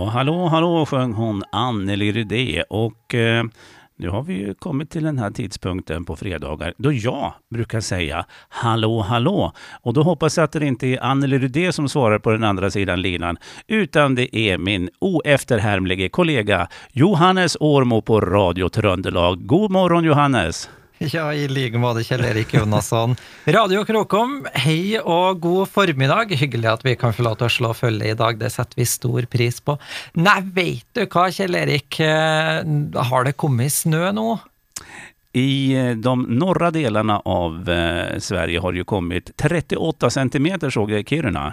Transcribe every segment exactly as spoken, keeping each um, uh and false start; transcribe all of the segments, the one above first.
hallå, hallå, sjöng hon Anneli Rydé och eh, nu har vi ju kommit till den här tidpunkten på fredagar då jag brukar säga hallå, hallå. Och då hoppas jag att det inte är Anneli Rydé som svarar på den andra sidan linan, utan det är min oefterhärmlige kollega Johannes Årmo på Radio Trøndelag. God morgon, Johannes! Ja, i like måte Kjell Erik Jonasson. Radio Krokom, hei og god formiddag. Hyggelig at vi kan få lov til å slå følge i dag, det setter vi stor pris på. Nei, vet du hva, Kjell Erik, har det kommet snø nå? I de norra delarna av eh, Sverige har det ju kommit trettioåtta centimeter, såg jag i Kiruna.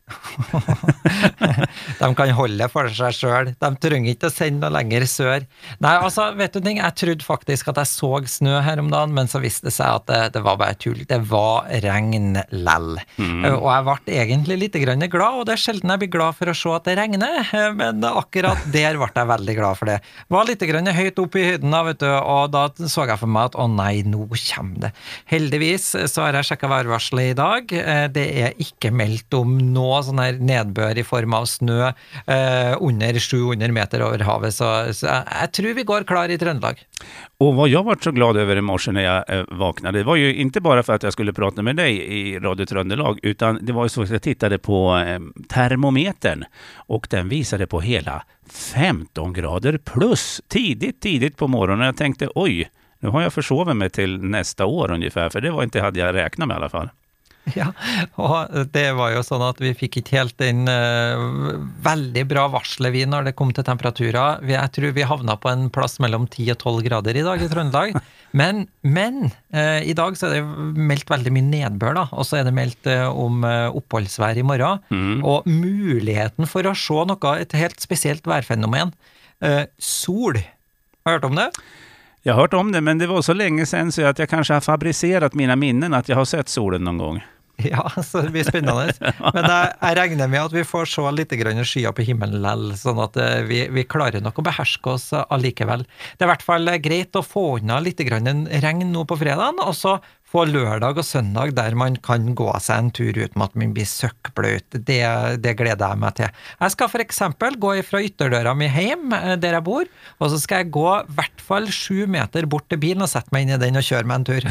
De kan holde for seg selv. De trenger ikke å sende noe lenger sør. Nei, altså, vet du ting, jeg trodde faktisk at jeg så snø her om dagen, men så viste det seg at det, det var bare tull. Det var regn lell. Mm. Og jeg ble egentlig litt grann glad, og det er sjelden jeg blir glad for å se at det regner, men akkurat der ble jeg veldig glad for det. Var litt grann høyt opp i høyden da, vet du, og da så jeg for meg at, å nei, nå kommer det. Heldigvis så har jeg sjekket værvarselet i dag. Det er ikke meldt om nå sånn her nedbør i form av snø eh, under sju hundre meter over havet, så, så jeg, jeg tror vi går klar i Trøndelag. Och vad jag var så glad över i morse när jag eh, vaknade, det var ju inte bara för att jag skulle prata med dig i Radio Trøndelag, utan det var ju så att jag tittade på eh, termometern och den visade på hela femton grader plus tidigt, tidigt på morgonen. Jag tänkte, oj, nu har jag försovit mig till nästa år ungefär, för det var inte hade jag räknat med i alla fall. Ja, og det var jo sånn at vi fikk ikke helt den uh, veldig bra varslet vi når det kom til temperaturer. Vi, jeg tror vi havna på en plass mellom ti og tolv grader i dag i Trøndelag. Men, men uh, i dag så er det meldt veldig mye nedbør da, og så er det meldt uh, om uh, oppholdsvær i morgen. Mm. Og muligheten for å se noe, et helt spesielt værfenomen. Uh, sol. Har du hørt om det? Jag har hört om det, men det var så länge sedan så att jag kanske har fabricerat mina minnen att jag har sett solen någon gång. Ja, så det blir spennende. Men jeg, jeg regner med at vi får se litt grann skyer på himmelen lell, sånn at vi, vi klarer nok å beherske oss allikevel. Det er i hvert fall greit å få unna litt grann regn nå på fredagen, og så få lørdag og søndag der man kan gå seg en tur uten at man blir søkkbløt. Det, det gleder jeg meg til. Jeg skal for eksempel gå fra ytterdøra mi hjem, der jeg bor, og så skal jeg gå i hvert fall sju meter bort til bilen og sette meg inn i den og kjøre meg en tur.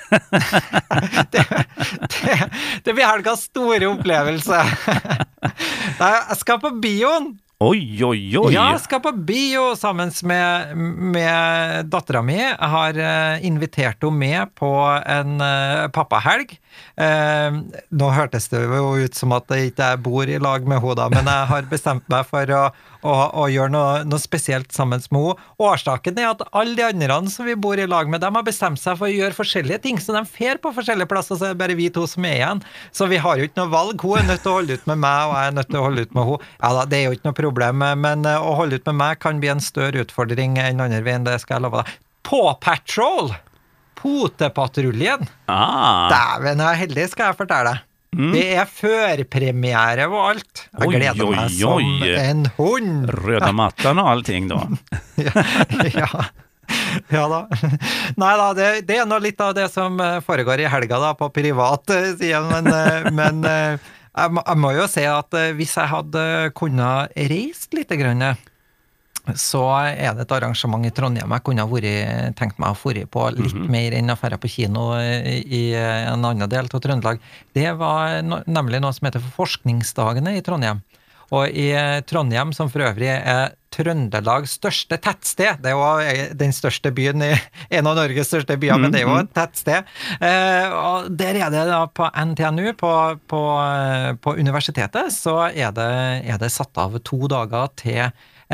det, det, det blir helgas store opplevelse. Nei, jeg skal på bioen. Oi, oi, oi. Ja, jeg skal på bio sammen med, med datteren min. Jeg har uh, invitert henne med på en uh, pappahelg. Uh, nå hørtes det jo ut som at jeg ikke bor i lag med henne da, men jeg har bestemt meg for å, å, å gjøre noe, noe spesielt sammen med henne. Årsaken er at alle de andre som vi bor i lag med, de har bestemt seg for å gjøre forskjellige ting, så de fer på forskjellige plasser, så er det bare vi to som er igjen. Så vi har jo ikke noe valg. Hun er nødt til å holde ut med meg, og jeg er nødt til å holde ut med henne. Ja da, det er jo ikke noe problem, men å holde ut med meg kan bli en større utfordring enn andre veien, det skal jeg love deg. Paw Patrol! Potepatruljen! Ah. Dæven, jeg er heldig, skal jeg fortelle deg. Mm. Det er førpremiere og alt. Jeg gleder oi, meg oi, som oi. en hund. Røda mattan og allting da. ja, ja. Ja da. Nei da, det, det er noe litt av det som foregår i helga da, på privat siden, men, men jeg, må, jeg må jo si at hvis jeg hadde kunnet reist litt grann, så er det et arrangement i Trondheim jeg kunne ha vært, tenkt meg å få på litt mm-hmm. mer enn affære på kino i, i en annen del av Trøndelag. Det var no, nemlig noe som heter Forskningsdagene i Trondheim. Og i Trondheim, som for øvrig er Trøndelags største tettsted, det er jo den største byen i en av Norges største byer, men det er jo et tettsted. Eh, og der er det da på N T N U, på, på, på universitetet, så er det, er det satt av to dager til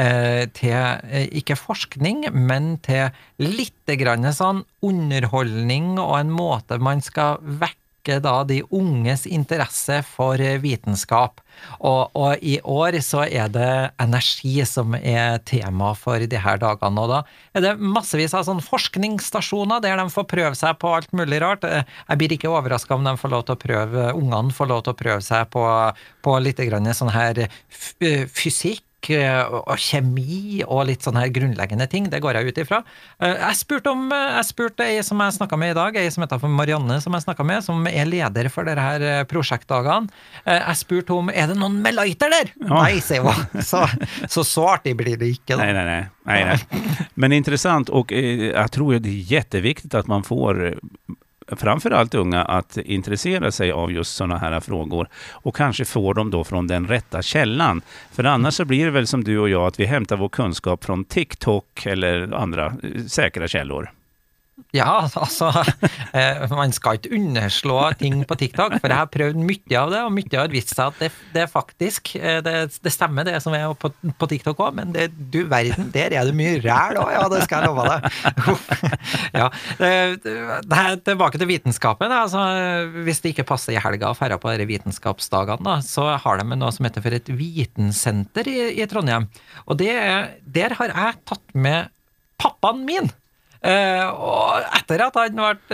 til ikke forskning, men til litt grann sånn underholdning og en måte man skal vekke da de unges interesse for vitenskap. Og, og i år så er det energi som er tema for de her dagene, og da er det massevis av sånn forskningsstasjoner der de får prøve seg på alt mulig rart. Jeg blir ikke overrasket om de får lov til å prøve, ungene får lov til å prøve seg på, på litt grann sånn her fysikk, fysikk og, og kjemi og litt sånne her grunnleggende ting, det går jeg ut ifra. Jeg spurte om, jeg spurte ei som jeg snakket med i dag, ei som heter for Marianne som jeg snakket med, som er leder for dere her prosjektdagene. Jeg spurte om, er det noen med lighter der? Ja. Nei, sier hun. Så, så så artig blir det ikke. Da. Nej, nej, nej. nej, nej. Men intressant, och eh, jag tror det är jätteviktigt att man får framförallt unga att intressera sig av just sådana här frågor och kanske få dem då från den rätta källan. För annars så blir det väl som du och jag att vi hämtar vår kunskap från TikTok eller andra säkra källor. Ja, altså, eh, man skal ikke underslå ting på TikTok, for jeg har prøvd mye av det, og mye har vist seg at det, det faktisk, det, det stemmer det som er på, på TikTok også, men det, du verden, der er det mye ræl også, ja, det skal jeg love deg. Ja, det, det er tilbake til vitenskapen, altså, hvis det ikke passer i helga og færre på disse vitenskapsdagene, da, så har de noe som heter for et vitensenter i, i Trondheim, og det, der har jeg tatt med pappaen min. Uh, og etter at han var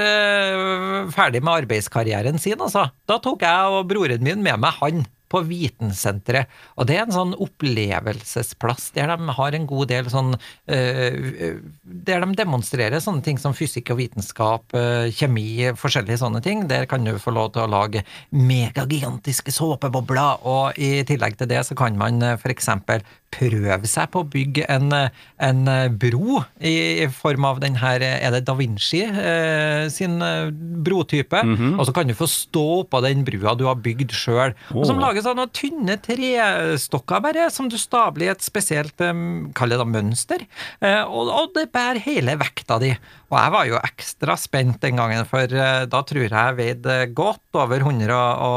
uh, ferdig med arbeidskarrieren sin, altså, da tok jeg og broren min med meg han på vitensenteret, og det er en sånn opplevelsesplass der de har en god del sånn uh, der de demonstrerer sånne ting som fysikk og vitenskap, uh, kjemi, forskjellige sånne ting. Der kan du få lov til å lage megagigantiske såpebobler, og i tillegg til det så kan man uh, for eksempel prøve seg på å bygge en, en bro i, i form av den her, er det Da Vinci eh, sin brotype, mm-hmm. og så kan du få stå på den brua du har bygd selv, oh. og som lager sånne tynne trestokker bare, som du stabler i et spesielt, um, kall det da mønster, eh, og, og det bærer hele vekta di. Og jeg var jo ekstra spent den gangen, for uh, da tror jeg jeg veide godt over hundre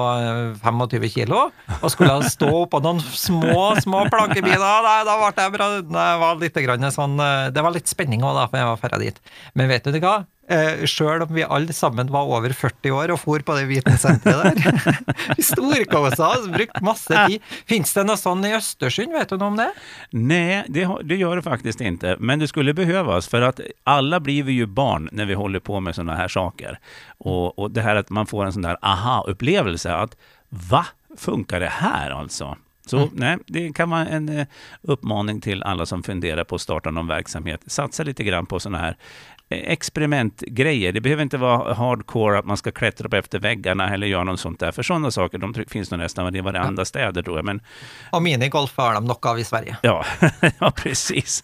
og tjuefem kilo, og skulle stå på noen små, små plankebiler. Da, da ble jeg bra, det var litt grann sånn, det var litt spenning også da, for jeg var ferdig dit. Men vet du hva? Eh, selv om vi alle sammen var over førti år og for på det vitensenteret der. Vi storkosa oss, brukt masse tid. Finns det noe sånn i Östersund, vet du noe om det? Nej, det, det gör det faktiskt inte. Men det skulle behövas, för att alla blir vi ju barn när vi håller på med sådana här saker. Och, och det här att man får en sån där aha-upplevelse att va? Funkar det här alltså? Så mm. nej, det kan vara en eh, uppmaning till alla som funderar på att starta någon verksamhet. Satsa lite grann på såna här eh, experimentgrejer. Det behöver inte vara hardcore att man ska klättra upp efter väggarna eller göra något sånt där. För sådana saker, de tr- finns nog nästan i varenda ja. städer tror jag. Men... Och minigolf har de nog av i Sverige. Ja, ja precis.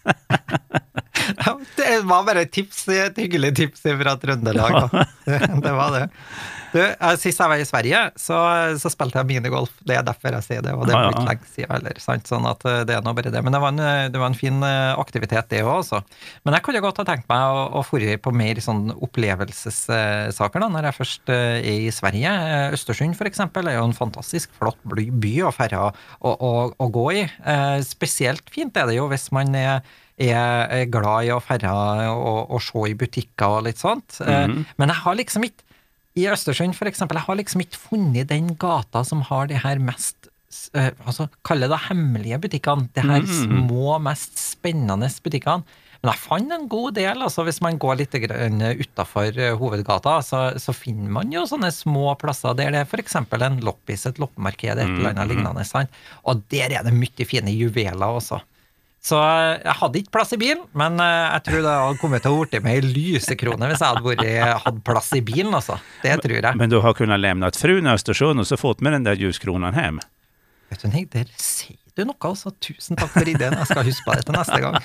Ja, det var bare et tips, et hyggelig tips fra Trøndelag. Ja. Det, det var det. Du, sist jeg var i Sverige, så, så spilte jeg minigolf. Det er derfor jeg sier det, og det er ikke lenge siden heller. Sant? Sånn at det er nå bare det. Men det var en, det var en fin aktivitet det også. Men jeg kunne godt ha tenkt meg å, å forrige på mer sånn opplevelsessaker da, når jeg først er i Sverige. Østersund for eksempel er jo en fantastisk flott by og ferra å, å, å gå i. Spesielt fint er det jo hvis man er er glad i å ferre og, og se i butikker og litt sånt. Mm-hmm. Men jeg har liksom ikke, i Østersund for eksempel, jeg har liksom ikke funnet den gata som har de her mest, uh, altså, kalle det hemmelige butikkene, de her mm-hmm. små, mest spennende butikkene. Men jeg fant en god del, altså hvis man går litt utenfor hovedgata, så, så finner man jo sånne små plasser der det er for eksempel en loppis, et loppemarked, et eller annet lignende, sant? Og der er det mye fine juveler også. Så jeg hadde ikke plass i bilen, men jeg tror det hadde kommet til å borte med en lysekrone hvis jeg hadde vært, hatt plass i bilen, altså. Det tror jeg. Men du har kunnet lämna frun i Östersund och så fått med den där ljuskronan hem? Vet du, det sier du noe, altså. Tusen takk for ideen. Jeg skal huske på det til neste gang.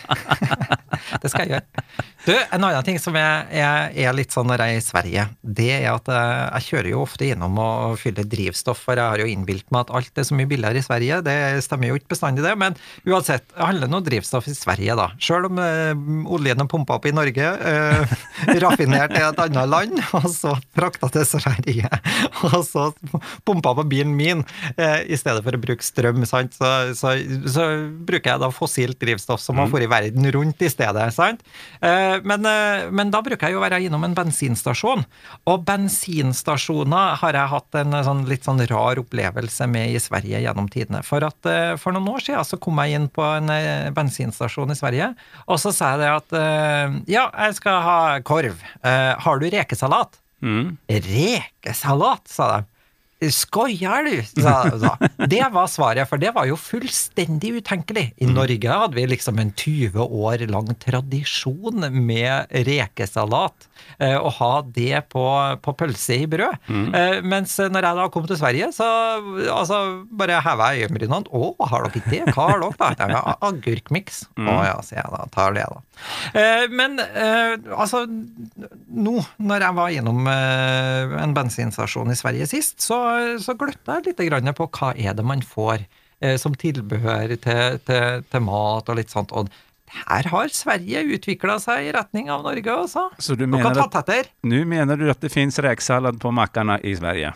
Det skal jeg gjøre. Du, en annen ting som er, er, er litt sånn når jeg er i Sverige, det er at jeg kjører jo ofte innom og fyller drivstoff, for jeg har jo innbilt meg at alt er så mye billigere i Sverige. Det stemmer jo ikke bestandig det, men uansett, det handler noe drivstoff i Sverige da. Selv om eh, oljen er pumpet opp i Norge, eh, raffinert i et annet land, og så fraktet til Sverige, og så pumpet på bilen min, eh, i stedet for å bruke strøm, sant? Så, så, så bruker jeg da fossilt drivstoff som man får i verden rundt i stedet, sant? Eh, Men, men da bruker jeg jo å være innom en bensinstasjon, og bensinstasjoner har jeg hatt en sånn, litt sånn rar opplevelse med i Sverige gjennom tidene, for at for noen år siden så kom jeg inn på en bensinstasjon i Sverige, og så sa jeg det at ja, jeg skal ha korv, har du rekesalat? Mm. Rekesalat, sa de. skojar du, sa jeg. Det var svaret, for det var jo fullstendig utenkelig. I Norge hadde vi liksom en tjue år lang tradisjon med rekesalat, å ha det på, på pølse i brød. Mm. Mens når jeg da kom til Sverige, så altså, bare hevet jeg øyenbrynene. Å, har dere ikke det? Hva har dere da? Det er agurkmix. Mm. Å ja, sier jeg da, tar det da. Men altså, nå, når jeg var gjennom en bensinstasjon i Sverige sist, så, så gløtta jeg litt grann på hva er det man får som tilbehør til, til, til mat og litt sånt, og her har Sverige utviklet seg i retning av Norge også. Så du mener at, nu mener du at det finns räksallad på mackarna i Sverige?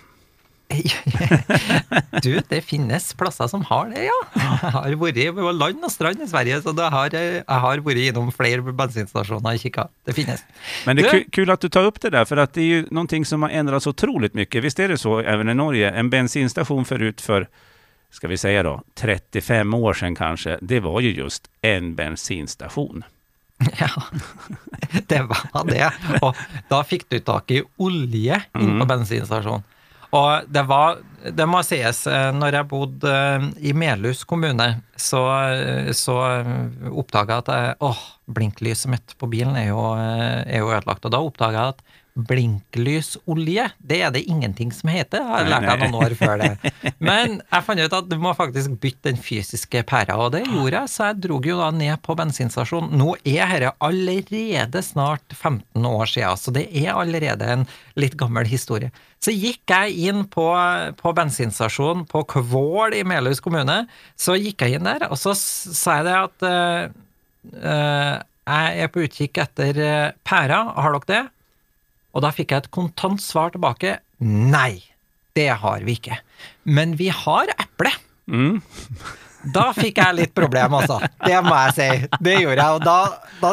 Du, det finnes plasser som har det, ja. Jeg har vært i land og strand i Sverige, så det har, jeg har vært innom flere bensinstasjoner i kikka. Det finnes. Men det är kul, kul att du tar upp det där, för att det är ju någonting som har ändrats otroligt mycket. Visst är det så, även i Norge, en bensinstation förut för ska vi säga då, trettiofem år sedan kanske, det var ju just en bensinstation. Ja, det var det. Og da fikk du tak i olje inn på bensinstasjonen. Og det var, det må sies, når jeg bodde i Melhus kommune, så, så oppdaget jeg at jeg, åh, blinklyset mitt på bilen er jo, er jo ødelagt, og da oppdaget jeg at blinkllysolje, det er det ingenting som heter. Jeg har lært deg noen år før det. Men jeg fant ut at du må faktisk bytte den fysiske pæra, og det gjorde jeg, så jeg drog jo da ned på bensinstasjonen. Nå er dette allerede snart femten år siden, så det er allerede en litt gammel historie. Så gikk jeg inn på, på bensinstasjonen på Kvål i Melhus kommune, så gikk jeg inn der, og så sa jeg det at uh, uh, jeg er på utkikk etter pæra, har dere det? Og da fikk jeg et kontant svar tilbake. Nei, det har vi ikke. Men vi har eple. Mm. Da fikk jeg litt problem, altså. Det må jeg si. Det gjorde jeg. Og da, da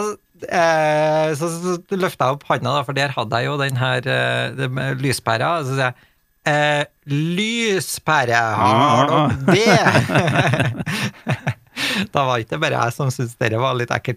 eh, så, så løftet jeg opp hånda, da, for der hadde jeg jo den her eh, lyspæra. Så sier jeg, eh, lyspære, har du det? Da var ikke bare jeg som synes det var litt ekkelt.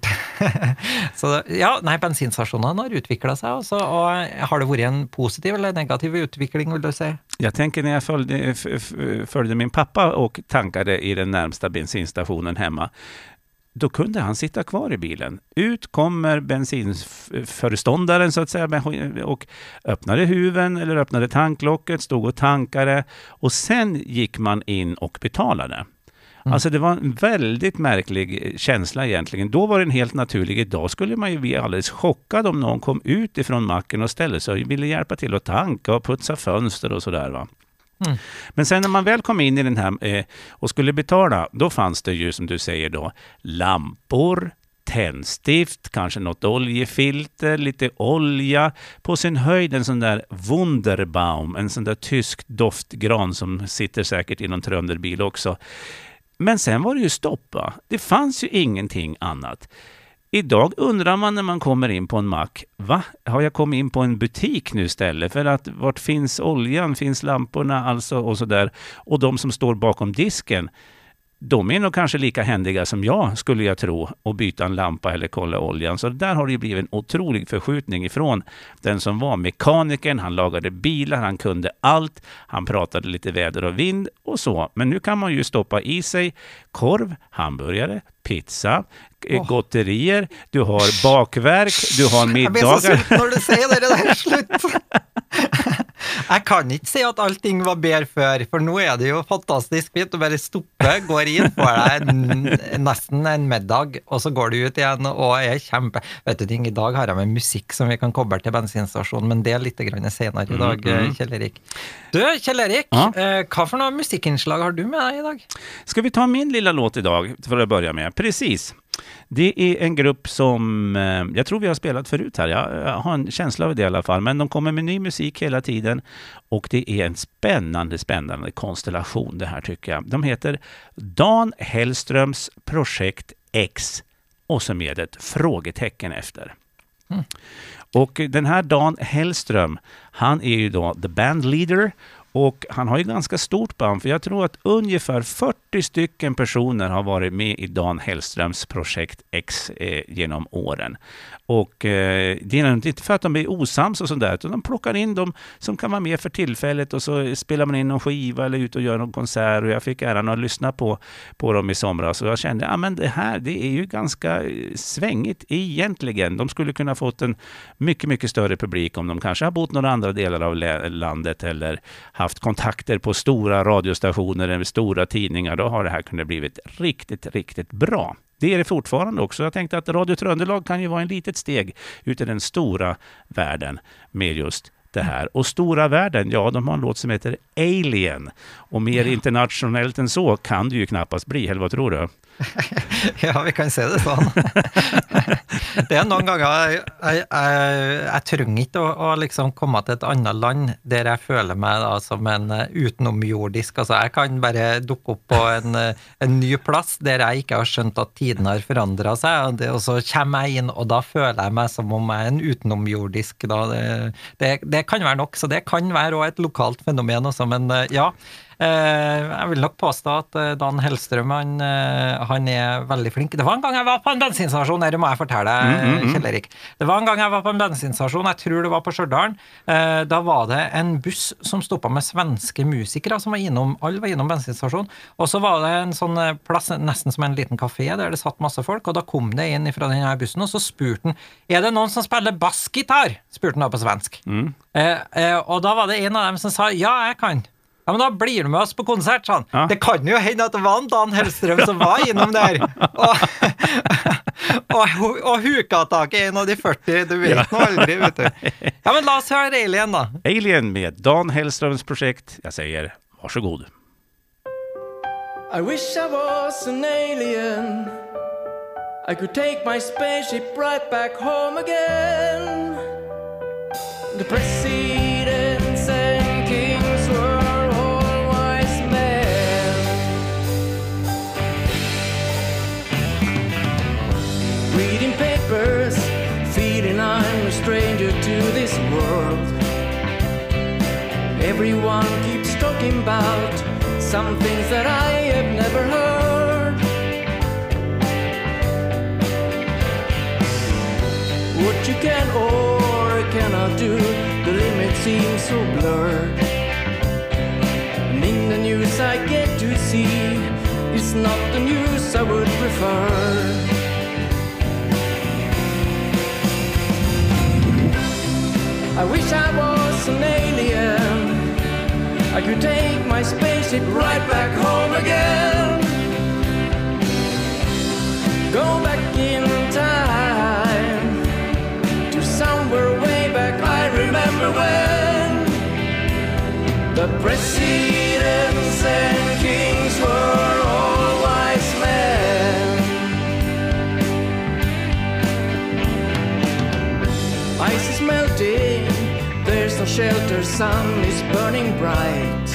Så ja, nei, bensinstasjonene har utviklet seg også, og har det vært en positiv eller negativ utvikling, vil du si? Jag tänker när jag följde, följde min pappa och tankade i den närmsta bensinstationen hemma, då kunde han sitta kvar i bilen. Ut kommer bensinföreståndaren så att säga och öppnade huven eller öppnade tanklocket, stod och tankade och sen gick man in och betalade. Mm. Alltså det var en väldigt märklig känsla egentligen. Då var det en helt naturlig. Idag skulle man ju bli alldeles chockad om någon kom ut ifrån macken och ställde sig och ville hjälpa till att tanka och putsa fönster och sådär va. Mm. Men sen när man väl kom in i den här eh, och skulle betala, då fanns det ju som du säger då lampor, tändstift, kanske något oljefilter, lite olja, på sin höjd en sån där Wunderbaum, en sån där tysk doftgran som sitter säkert i någon trönderbil också. Men sen var det ju stoppa. Det fanns ju ingenting annat. Idag undrar man när man kommer in på en mack, va? Har jag kommit in på en butik nu istället? För att vart finns oljan, finns lamporna alltså och så där. Och de som står bakom disken, de är nog kanske lika händiga som jag skulle jag tro och byta en lampa eller kolla oljan. Så där har det ju blivit en otrolig förskjutning ifrån den som var mekanikern. Han lagade bilar, han kunde allt. Han pratade lite väder och vind och så. Men nu kan man ju stoppa i sig korv, hamburgare, pizza, oh. gotterier. Du har bakverk, du har middagar. Jag blir så slut när du säger det, det är slut. Jeg kan ikke si at allting var bedre før, for nå er det jo fantastisk fint å bare stoppe, går inn, får deg nesten en middag, og så går du ut igjen og er kjempe... Vet du ting, i dag har jeg med musikk som vi kan koble til bensinstasjonen, men det er litt grann senere i dag, mm, mm. Kjell Erik. Du, Kjell Erik, ja? eh, hva for noe musikkinnslag har du med deg i dag? Ska vi ta min lilla låt idag, för att börja med? Precis. Det är en grupp som eh, jag tror vi har spelat förut här. Jag, jag har en känsla av det i alla fall. Men de kommer med ny musik hela tiden. Och det är en spännande, spännande konstellation det här tycker jag. De heter Dan Hellströms Projekt X. Och så med ett frågetecken efter. Mm. Och den här Dan Hellström, han är ju då the band leader. Och han har ju ganska stort band, för jag tror att ungefär fyrtio stycken personer har varit med i Dan Hellströms projekt X eh, genom åren. Och eh, det är inte för att de är osams och sådär, utan de plockar in dem som kan vara med för tillfället, och så spelar man in någon skiva eller ut och gör någon konsert, och jag fick äran att lyssna på, på dem i somras, och jag kände, ja men det här, det är ju ganska svängigt egentligen. De skulle kunna fått en mycket, mycket större publik om de kanske har bott några andra delar av landet eller haft kontakter på stora radiostationer eller stora tidningar. Då har det här kunnat blivit riktigt, riktigt bra. Det är det fortfarande också. Jag tänkte att Radio Tröndelag kan ju vara en litet steg ut i den stora världen med just det här. Och stora världen, ja, de har en låt som heter Alien. Och mer ja. internationellt än så kan det ju knappast bli, eller vad tror du? Ja, vi kan se det sånn. Det er noen ganger jeg, jeg, jeg, jeg trenger ikke å, å liksom komme til et annet land der jeg føler meg da, som en utenomjordisk. Altså, jeg kan bare dukke opp på en, en ny plass der jeg ikke har skjønt at tiden har forandret seg, og, det, og så kommer jeg inn, og da føler jeg meg som om jeg er en utenomjordisk. Da. Det, det, det kan være nok, så det kan være også et lokalt fenomen også, men ja, jeg vil nok påstå at Dan Hellstrøm, han, han er veldig flink. Det var en gang jeg var på en bensinstasjon, det må jeg fortelle, Kjell Erik. Det var en gang jeg var på en bensinstasjon, jeg tror det var på Stjørdal. Da var det en buss som stoppet med svenske musikere som var innom, alle var innom bensinstasjon, og så var det en sånn plass, nesten som en liten kafé, der det satt masse folk, og da kom det inn fra denne bussen, og så spurte han, er det noen som spiller bassgitar? Spurte han da på svensk. Mm. Eh, og da var det en av dem som sa, ja, jeg kan. Ja, men da blir du med oss på konsert, sånn. Ja. Det kan jo hende at det var en Dan Hellstrøm som var innom der. Og, og, og huka tak i en av de førti, du vet ja. Nå aldri, vet du. Ja, men la oss høre Alien da. Alien med Dan Hellströms projekt. Jag säger, varsågod. I wish I was an alien. I could take my spaceship right back home again. The presidents and kings were reading papers, feeling I'm a stranger to this world. Everyone keeps talking about some things that I have never heard. What you can or cannot do, the limits seem so blurred. And in the news I get to see, it's not the news I would prefer. I wish I was an alien. I could take my spaceship right back home again. Go back in time to somewhere way back. I remember when the presidents and kings were all wise men. Ice is melting, there's no shelter, sun is burning bright.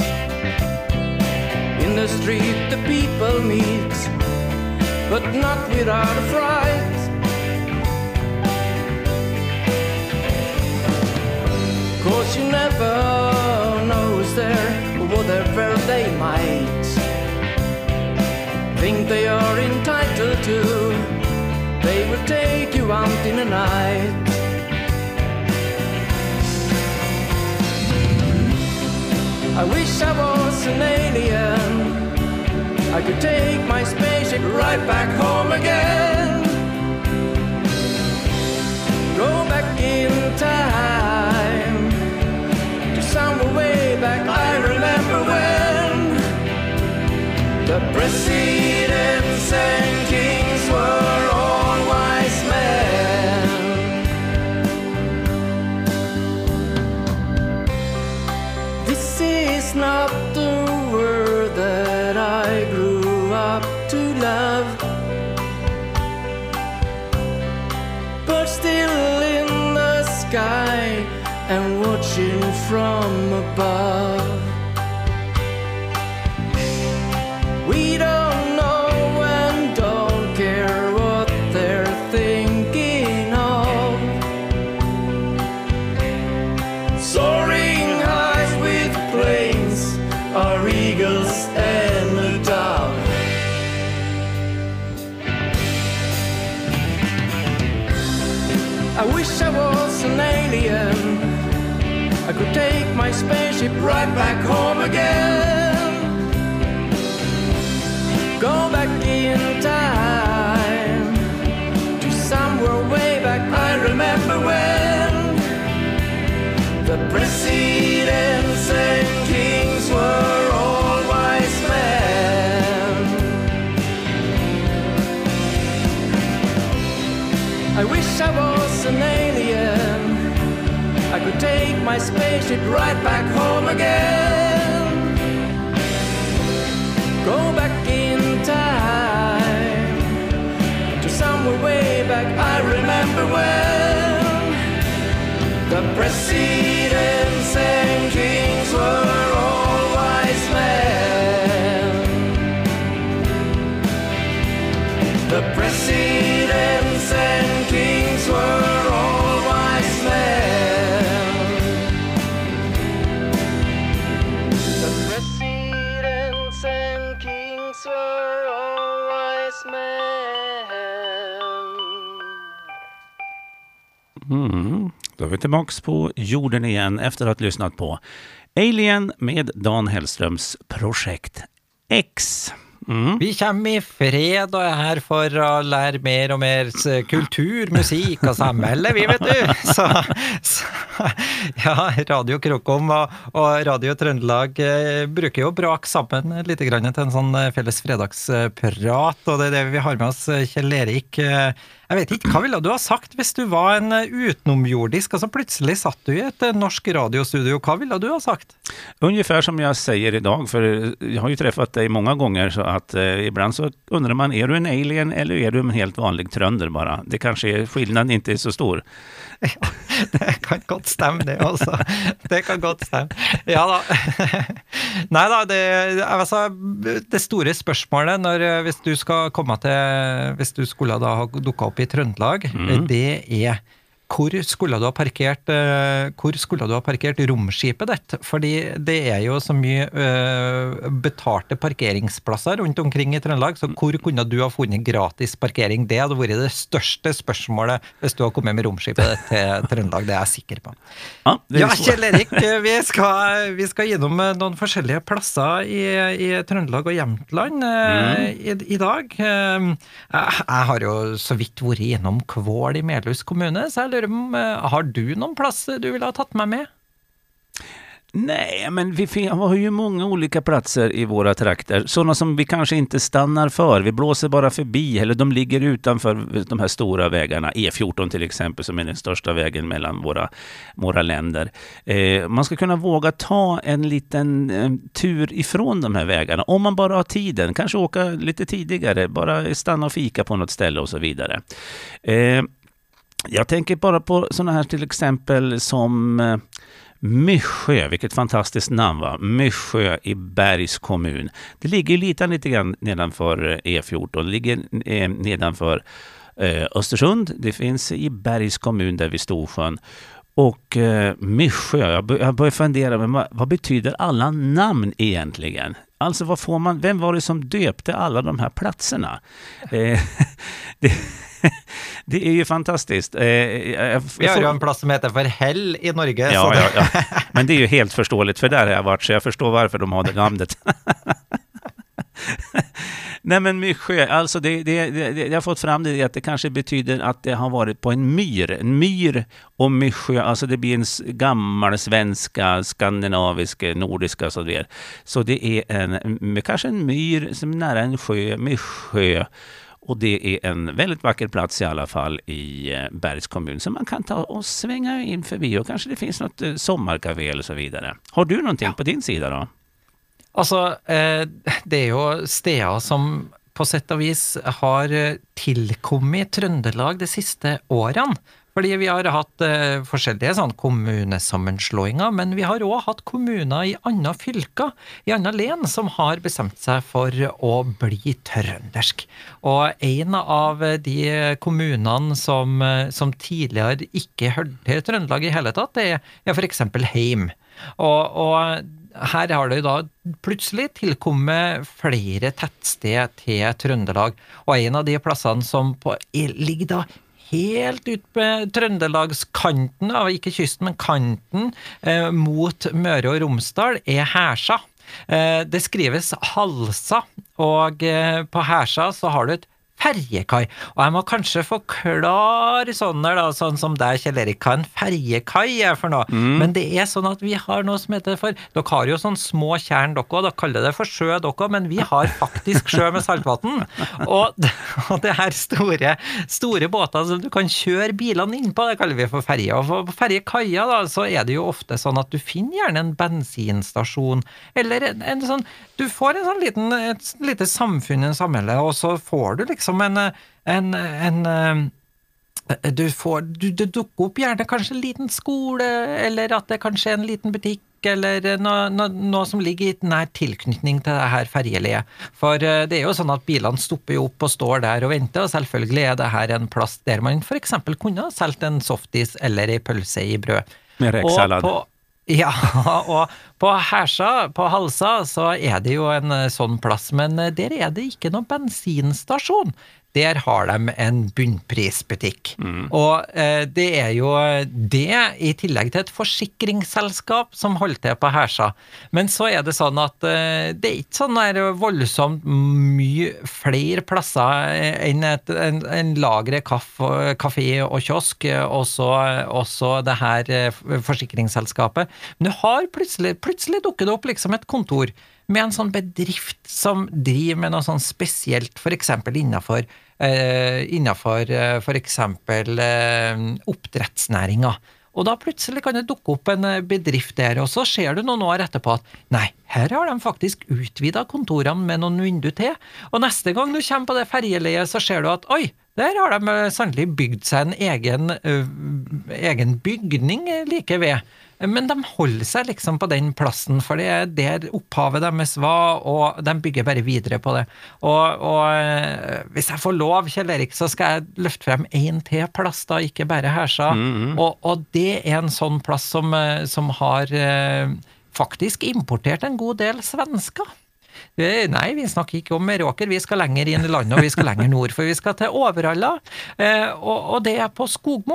In the street the people meet, but not without a fright. Cause you never know who's there, or whatever they might think they are entitled to. They will take you out in the night. I wish I was an alien. I could take my spaceship right back home again. Go back in time to somewhere way back. I remember when the presidents and kings were all wise men. This is not the world that I grew up to love, but still in the sky and watching from above. We don't know and don't care what they're thinking of. Soaring high with planes are eagles and a dove. I wish I was an alien. I could take my spaceship right back home again. Go back in time to somewhere way back. I remember when the presidents and kings were all wise men. I wish I was an alien. I could take my spaceship right back home again. Go back in time to somewhere way back. I remember when the presidents and kings were all wise men. The presidents and kings were all wise men. Mm. Då är vi tillbaka på jorden igen efter att ha lyssnat på Alien med Dan Hellströms projekt X. Mm. Vi kommer i fred och är här för att lära mer och mer kultur, musik och samhälle, vi vet du. Så, så ja, Radio Krokom och, och Radio Trøndelag eh, brukar ju brak sammen lite grann till en sån felles fredagsprat, och det är det vi har med oss, Kjell-Erik. Jag vet inte, vad ville du ha sagt hvis du var en utenomjordisk och så plötsligt satt du i ett norsk radiostudio? Vad ville du ha sagt? Ungefär som jag säger idag, för jag har ju träffat dig många gånger, så att eh, ibland så undrar man, är du en alien eller är du en helt vanlig trönder bara? Det kanske är, skillnaden inte är så stor. Ja, det kan gott stämma det också. Det kan gott stämma. Ja då. Nej då, det, alltså, det stora spörsmålet när hvis du ska komma till, hvis du skulle da ha dukket upp i Trøndelag, mm. det är hvor skulle du ha parkert, hvor skulle du ha parkert romskipet ditt? Fordi det är ju så mye uh, betalte parkeringsplasser rundt omkring i Trøndelag, så hvor kunne du ha funnet gratis parkering? Det hadde vært det største spørsmålet hvis du har kommet med romskipet ditt til Trøndelag, det er jeg sikker på. Ja, ja Kjell-Erik, vi skal, vi skal gjennom noen forskjellige plasser i, i Trøndelag og Jämtland uh, mm. i, i dag. Uh, jeg har jo så vidt vært gjennom Kvål i Melhus kommune, så jeg har du någon plats du vill ha tagit med med? Nej, men vi har ju många olika platser i våra trakter. Sådana som vi kanske inte stannar för. Vi blåser bara förbi, eller de ligger utanför de här stora vägarna. E fjorton till exempel, som är den största vägen mellan våra, våra länder. Eh, man ska kunna våga ta en liten eh, tur ifrån de här vägarna. Om man bara har tiden. Kanske åka lite tidigare. Bara stanna och fika på något ställe och så vidare. Eh, Jag tänker bara på sådana här till exempel som eh, Myrsjö, vilket fantastiskt namn va? Myrsjö i Bergs kommun. Det ligger lite, lite grann nedanför E fjorton, det ligger eh, nedanför eh, Östersund. Det finns i Bergs kommun där vid Storsjön. Och eh, Myrsjö, jag, b- jag börjar fundera, men vad, vad betyder alla namn egentligen? Alltså vad får man, vem var det som döpte alla de här platserna? Eh, det, det är ju fantastiskt. Eh, jag, Vi har ju en plats som heter för Hell i Norge. Ja, ja, ja. Men det är ju helt förståeligt, för där har jag varit, så jag förstår varför de har det namnet. Nej men Myrsjö, alltså det, det, det, jag har fått fram det att det kanske betyder att det har varit på en myr. En myr och Myrsjö, alltså det blir en gammal svenska, skandinavisk, nordiska så det är. Så det är en, kanske en myr som är nära en sjö, Myrsjö. Och det är en väldigt vacker plats i alla fall i Bergs kommun som man kan ta och svänga in förbi, och kanske det finns något sommarkafé eller så vidare. Har du någonting ja. på din sida då? Altså, eh, det er jo steder som på sett og vis har tilkommet Trøndelag de siste årene. Fordi vi har hatt eh, forskjellige sånn kommunesammenslåinger, men vi har også hatt kommuner i andre fylker, i andre len, som har bestemt seg for å bli trøndersk. Og en av de kommunene som, som tidligere ikke hørte til Trøndelag i hele tatt, det er for eksempel Heim. Og, og her har det jo da plutselig tilkommet flere tettsted til Trøndelag, og en av de plassene som på, ligger da helt ut på Trøndelagskanten, ikke kysten, men kanten eh, mot Møre og Romsdal, er Hersa. Eh, det skrives Halsa, og eh, på Hersa så har du et ferjekai, og jeg må kanskje forklare sånn der da, sånn som deg, Kjell Erik, hva en ferjekai er for noe, mm. men det er sånn at vi har noe som heter for, dere har jo sånn små tjern dere, og dere kaller det for sjø dere, men vi har faktisk sjø med saltvann, og, og det her store, store båter som du kan kjøre bilene inn på, det kaller vi for ferje, og på ferjekaia da, så er det jo ofte sånn at du finner gjerne en bensinstasjon, eller en, en sånn, du får en sånn liten, et lite samfunn, en samhelle, og så får du liksom en, en, en du får, du, du dukker opp gjerne kanskje en liten skole, eller at det kanskje er en liten butikk, eller noe, noe, noe som ligger i nær tilknytning til det her ferjeleiet. For det er jo sånn at bilene stopper jo opp og står der og venter, og selvfølgelig er det her en plass der man for eksempel kunne ha solgt en softis eller en pølse i brød. Med rekesalad. Ja, og på Hersa, på Halsa, så er det jo en sånn plass, men der er det ikke noen bensinstasjon. Der har de en bunnprisbutikk. Mm. Og eh, det er jo det, i tillegg til et forsikringsselskap som holder til på Hersa. Men så er det sånn at eh, det er ikke sånn der voldsomt mye flere plasser enn et, en, en lagre kaffe, kafé og kiosk, og så, også det her forsikringsselskapet. Men det har plutselig, plutselig dukket opp liksom et kontor med en sånn bedrift som driver med noe sånn spesielt, for eksempel innenfor, eh, innenfor eh, for eksempel eh, oppdrettsnæringa. Og da plutselig kan det dukke opp en bedrift der, og så ser du noen år etterpå at nei, her har de faktisk utvidet kontorene med noen vindu til, og neste gang du kommer på det ferjeleiet, så ser du at oi, der har de sannelig bygd seg en egen, uh, egen bygning like ved. Men de holder seg liksom på den plassen, for det er der opphavet deres var, og de bygger bare videre på det. Og, og hvis jeg får lov, Kjell Erik, så skal jeg løfte frem en til plass da, ikke bare Hersa. Mm, mm. Og, og det er en sånn plass som, som har eh, faktisk importert en god del svensker. Nei, vi snakker ikke om Meråker, vi skal lenger inn i landet, og vi skal lenger nord, for vi skal til Overhalla, eh, og, og det er på Skogmo.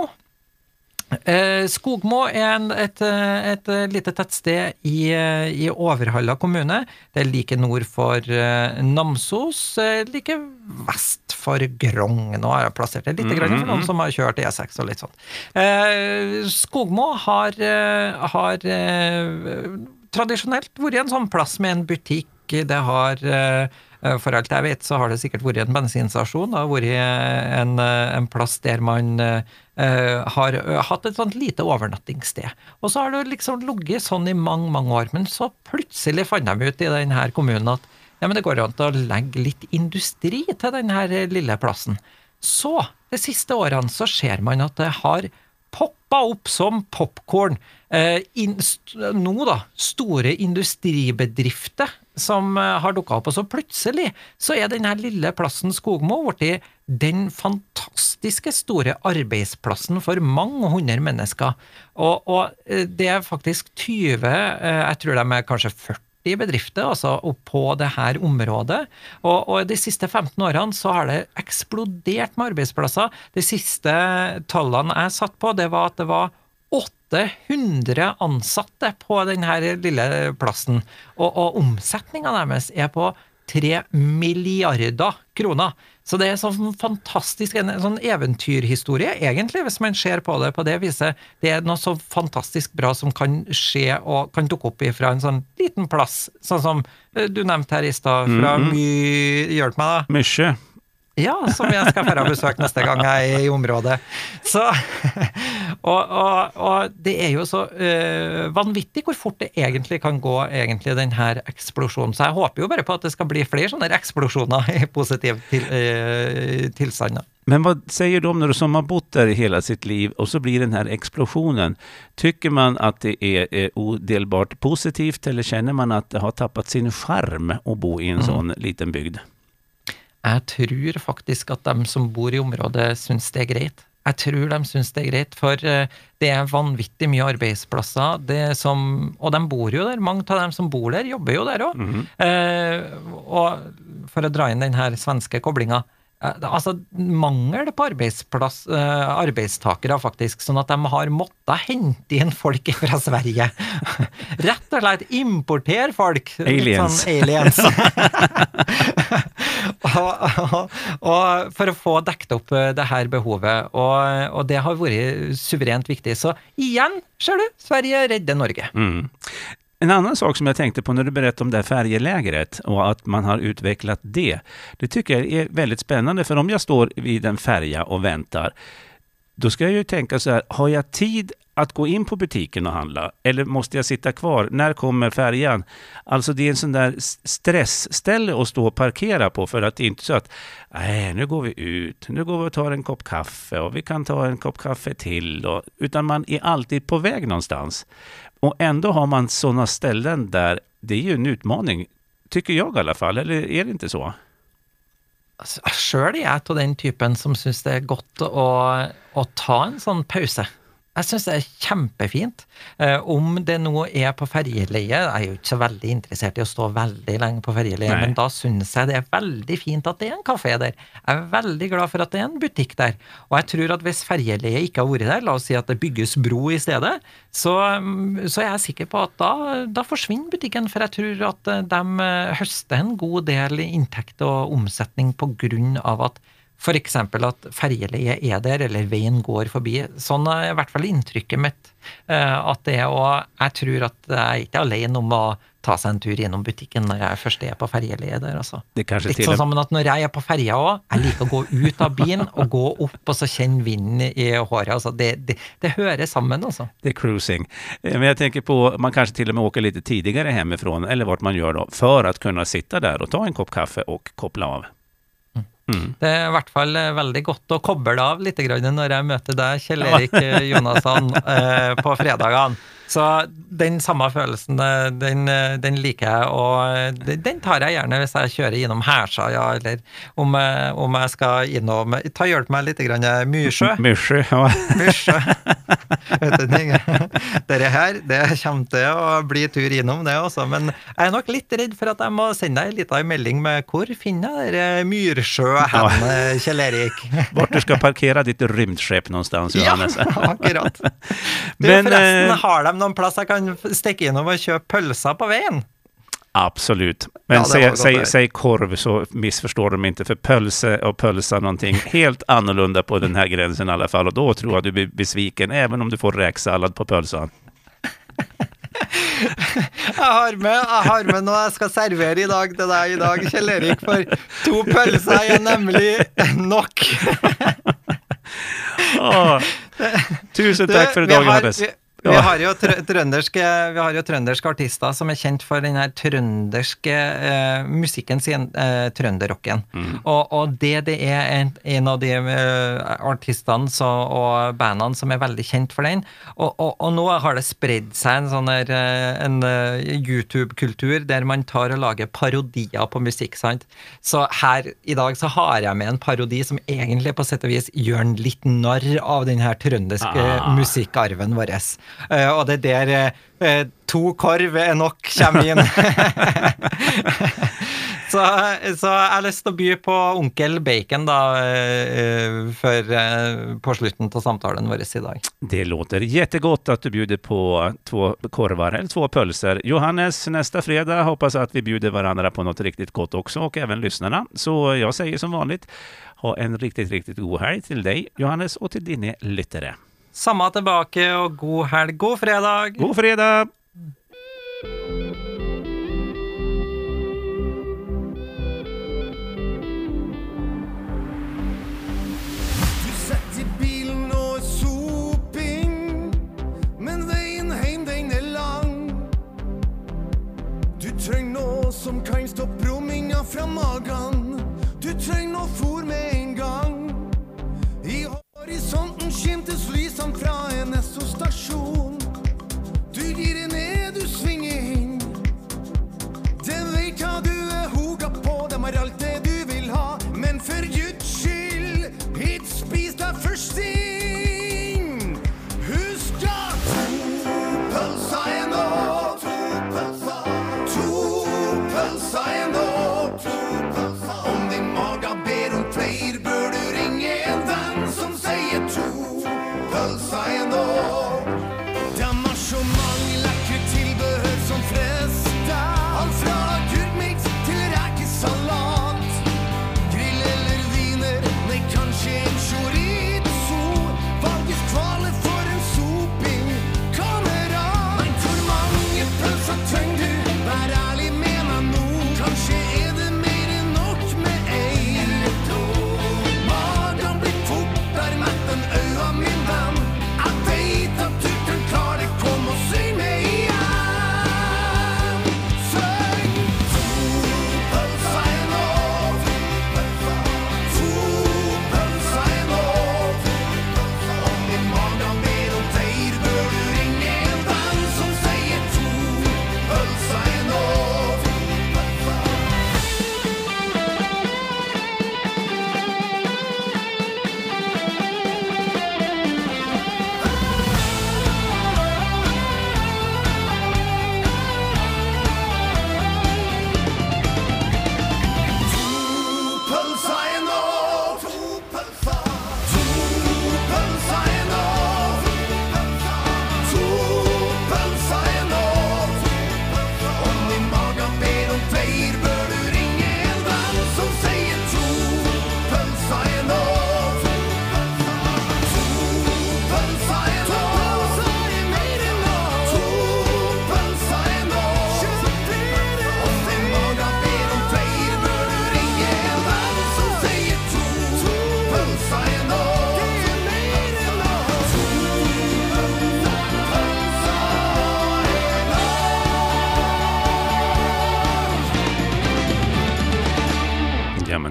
Eh, Skogmo er en, et, et, et lite tettsted i, i Overhalla kommune. Det er like nord for eh, Namsos, eh, like vest for Grong. Nå har jeg plassert det litt mm-hmm. grann for noen som har kjørt E seks og litt sånn. Eh, Skogmo har, har eh, tradisjonelt vært en sånn plass med en butikk. Det har, for alt jeg vet, så har det sikkert vært en bensinstasjon, det har vært en, en plass der man uh, har hatt et sånt lite overnattingssted. Og så har det liksom ligget sånn i mange, mange år, men så plutselig fant de ut i denne kommunen at ja, men det går an til å legge litt industri til denne lille plassen. Så, de siste årene så ser man at det har poppa opp som popcorn. Eh, in, st- nå da, store industribedrifter som eh, har dukket opp, og så plutselig så er denne lille plassen Skogmo blitt den fantastiske store arbeidsplassen for mange hundre mennesker. Og, og eh, det er faktisk tyve, eh, jeg tror de er kanskje førti bedrifter, altså på det her området, og, og de siste femten årene så har det eksplodert med arbeidsplasser. De siste tallene jeg satt på, det var at det var åtte hundre ansatte på denne lille plassen, og, og omsetningen deres er på tre milliarder kroner. Så det er sånn fantastisk, en, en sånn eventyrhistorie, egentlig, hvis man ser på det på det viset. Det er noe så fantastisk bra som kan skje, og kan dukke opp fra en sånn liten plass, sånn som du nevnte her i sted, fra mm-hmm. My... Hjelp meg da. Mykje. Ja, som jeg skal fære besøk neste gang jeg er i området. Så, og, og, og det er jo så uh, vanvittig hvor fort det egentlig kan gå, egentlig, den her eksplosjonen. Så jeg håper jo bare på at det skal bli flere sånne eksplosjoner i positiv til, uh, tilstand. Men vad säger du om när du som har bott där i hela sitt liv och så blir den här explosionen? Tycker man att det är, är odelbart positivt eller känner man att det har tappat sin charm att bo i en mm. sån liten bygd? Jeg tror faktisk at de som bor i området synes det er greit. Jeg tror de synes det er greit, for det er vanvittig mye arbeidsplasser, det som, og de bor jo der, mange av dem som bor der jobber jo der også. Mm-hmm. Eh, og for å dra inn den her svenske koblinga, eh, altså mangel på arbeidsplass, eh, arbeidstakere faktisk, sånn at de har måttet hente inn folk fra Sverige. Rett og slett importere folk. Aliens. Sånn aliens. Og, og, og for å få dekket opp det her behovet, og, og det har vært suverent viktig. Så igjen, ser du, Sverige redder Norge. Mm. En annan sak som jag tänkte på när du berättade om det här färjelägret och att man har utvecklat det, det tycker jag är väldigt spännande, för om jag står vid en färja och väntar, då ska jag ju tänka så här, har jag tid att gå in på butiken och handla, eller måste jag sitta kvar? När kommer färjan? Alltså det är en sån där stressställe att stå och parkera på, för att det är inte så att nej, nu går vi ut, nu går vi och tar en kopp kaffe och vi kan ta en kopp kaffe till, och, utan man är alltid på väg någonstans. Och ändå har man sådana ställen där det är ju en utmaning, tycker jag i alla fall, eller är det inte så? Selv er jeg til den typen som synes det er godt å, å ta en sånn pause. Jeg synes det er kjempefint. Eh, om det nå er på ferjeleie, jeg er jo ikke så veldig interessert i å stå veldig lenge på ferjeleie, Nei. Men da synes jeg det er veldig fint at det er en kafé der. Jeg er veldig glad for at det er en butikk der. Og jeg tror at hvis ferjeleie ikke har vært der, la oss si at det bygges bro i stedet, så, så er jeg sikker på at da, da forsvinner butikken, for jeg tror at de høster en god del inntekt og omsetning på grunn av at for eksempel at ferjeleie er der, eller veien går forbi. Sånn er i hvert fall inntrykket mitt. At det er, og jeg tror at jeg ikke er alene om å ta seg en tur gjennom butikken når jeg først er på ferjeleie der. Altså. Det er litt sånn sammen at når jeg er på ferja også, jeg liker å gå ut av bilen og gå opp og så kjenne vinden i håret. Altså. Det, det, det hører sammen. Altså. Det är cruising. Men jag tänker på, man kanske till och med åker lite tidigare hemifrån, eller vart man gör då, för att kunna sitta där och ta en kopp kaffe och koppla av. Mm. Det er i hvert fall veldig godt å koble av litt grann når jeg møter deg, Kjell Erik Jonasson, eh, på fredagene. Så den samme følelsen, den, den liker jeg, og den tar jeg gjerne hvis jeg kjører innom Hersa, ja, eller om, om jeg skal innom, ta hjelp meg litt grann, Myrsjø. Myrsjø, ja. Myrsjø. Vet du ting? Dere her, det kommer til å bli tur innom det også, men jeg er nok litt redd for at jeg må sende deg litt av en melding med hvor finner dere Myrsjø hen, ja. Kjell Erik? Vart du ska parkera ditt rymdskepp någonstans, Johannes. Ja, akkurat. Du, men, forresten, har de någon plats jag kan sticka in och köpa pölsa på vägen? Absolut. Men ja, säg, säg, säg korv så missförstår de inte, för pölse och pölsa någonting helt annorlunda på den här gränsen i alla fall, och då tror jag du blir besviken även om du får räksallad på pölsan. Jeg har med, jeg har med noe jeg skal servere i dag til deg i dag, Kjell Erik, for to pølser er nemlig nok. Åh, tusen takk for i dag, Johannes. Vi har jo trønderske, vi har jo trønderske artister som er kjent for den her trønderske eh, musikken sin, eh, trønderrocken. Mm. Og, og det, det er en, en av de eh, artistene så, og bandene som er veldig kjent for den. Og, og, og nå har det spredd seg en sånn her, en uh, YouTube-kultur der man tar og lager parodier på musikk, sant? Så her i dag så har jeg med en parodi som egentlig på sett og vis gjør en litt narr av den her trønderske ah. musikkarven vår. Uh, og det der uh, to korv er nok kommer inn. så, så jeg har lyst til å by på Onkel Bacon da, uh, for, uh, på slutten av samtalen vår i dag. Det låter jättegott att du bjuder på två korvar eller två pölser. Johannes, nästa fredag hoppas att vi bjuder varandra på något riktigt gott också, och även lyssnarna. Så jag säger som vanligt, ha en riktigt, riktigt god helg till dig, Johannes, och till dine lyttere. Samme tilbake, og god helg. God fredag! God fredag! Du setter i bilen og soping, men veien hjem den er lang. Du trenger noe som kan stoppe brumminga fra magen. Du trenger noe for med en gang. I horisonten skimtes lysene fra en Esso-stasjon. Du gir det ned, du svinger inn. Det vet jeg du er hoga på, de har alt det du vil ha. Men for Guds skyld, hit spis deg først inn.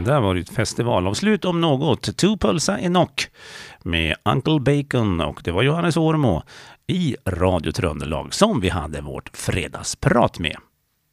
där var det ett festivalavslut om något. Tupulsa Enoch med Uncle Bacon, och det var Johannes Ormo i Radio Tröndelag som vi hade vårt fredagsprat med.